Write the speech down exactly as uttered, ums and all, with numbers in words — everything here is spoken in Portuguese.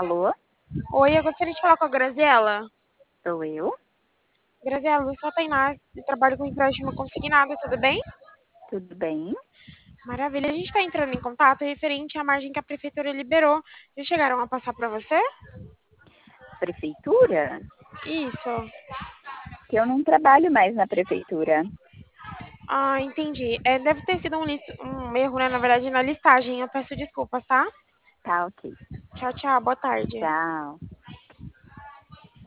Alô, Oi, eu gostaria de falar com a Graziela. sou eu? Graziela, eu sou a Tainá, eu trabalho com empréstimo consignado, tudo bem? Tudo bem? Maravilha, a gente está entrando em contato referente à margem que a prefeitura liberou. Já chegaram a passar para você? Prefeitura? Isso. Que eu não trabalho mais na prefeitura. Ah, entendi. É, deve ter sido um, lis- um erro, né? Na verdade, na listagem. Eu peço desculpas, tá? Tá, ok. Tchau, tchau. Boa tarde. Tchau.